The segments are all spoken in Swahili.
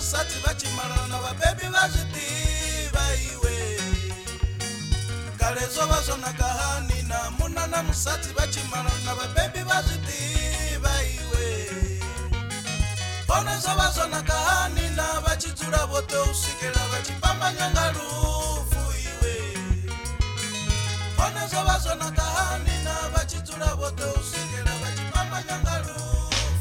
musati vachimarana vabebi vazvitiva iwe kalezo vazonaka hani namuna na musati vachimarana vabebi vazvitiva iwe ponezo vazonaka hani na vachidzura vote usikela vachipamba nyanga rufu iwe ponezo vazonaka hani na vachidzura vote usikela vachipamba nyanga rufu iwe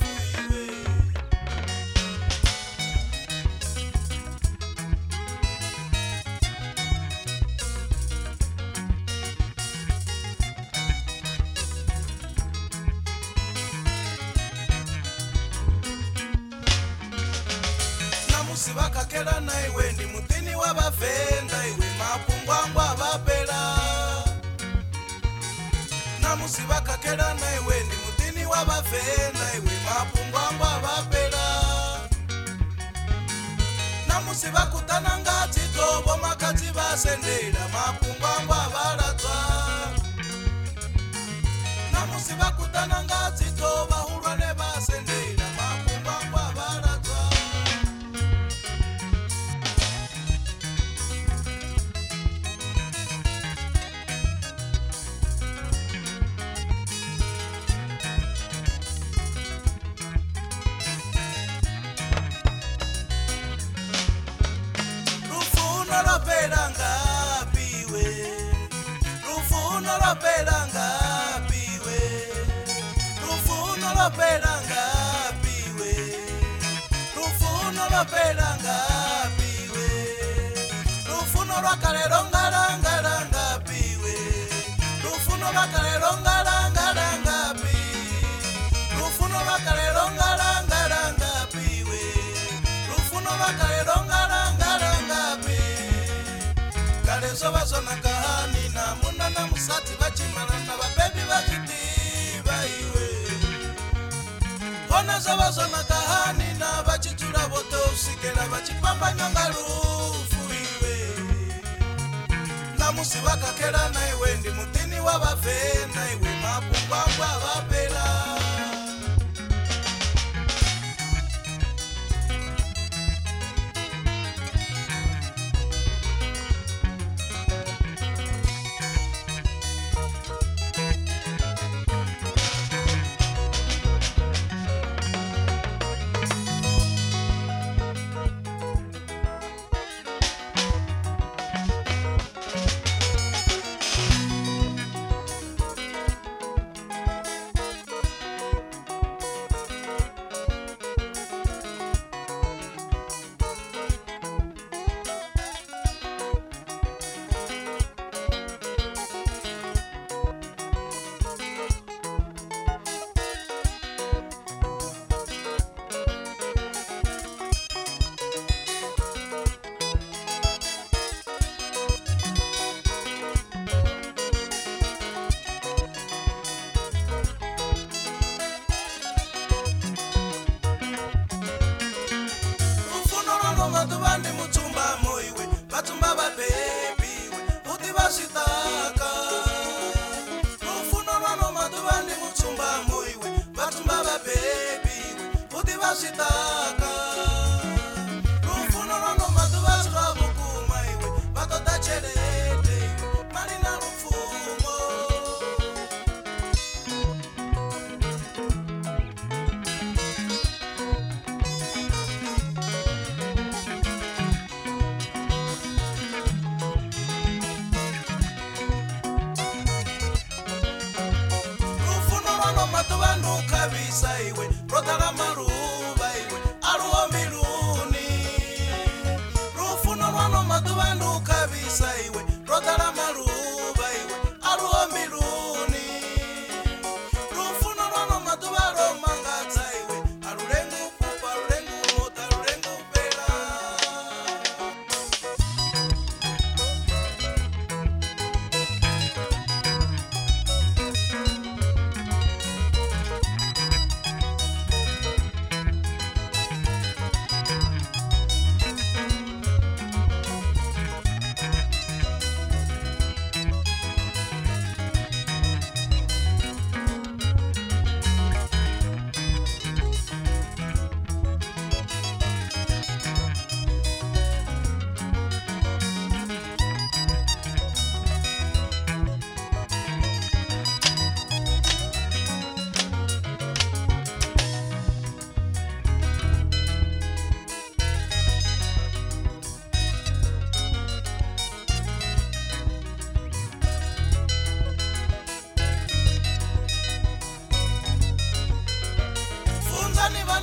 namusi vakakela na iwe ndi mutini wa vavenda iwe mapungwangwa vapela namusi vakakela na iwe ndi mutini wa vavenda iwe mapungwangwa vapela namusi vakutana ngati tovo makati vasendela mapungwangwa valadzwa namusi vakutana ngati tova hulwane vasendela mapungwangwa valadzwa lopela ngapi we rufuno lopela ngapi we rufuno lopela ngapi we rufuno lopela ngapi we rufuno lwakalelo ngalangala ngapi we rufuno lwakalelo ngalangala ngapi rufuno lwakalelo ngalangala ngapi we rufuno lwakalelo ngalangala ngapi kalezo vazonaka hani namuna na musati vachimarana vabebi vazvitiva iwe ponezo vazonaka hani na vachidzura vote usikela vachipamba nyanga rufu iwe namusi vakakela na iwe ndi mutini wa vavenda iwe mapungwangwa vapela Maduvandi mutumba moiwe batumba babebi we uti basitaka rufuno rano maduvandi mutumba moiwe batumba babebi we uti basitaka rufuno rano maduvandi rabukuma iwe batota chelete iwe marina rufumo matuvanu kabisa iwe rotala maruva iwe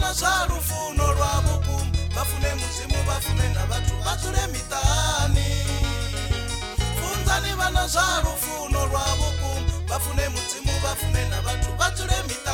vana zva lufuno lwa vhukuma vafune mudzimu vafune na vhathu vha dzule miṱani funzani vana zwa lufuno lwa vhukuma vafune mudzimu vafune na vhathu vha dzule miṱani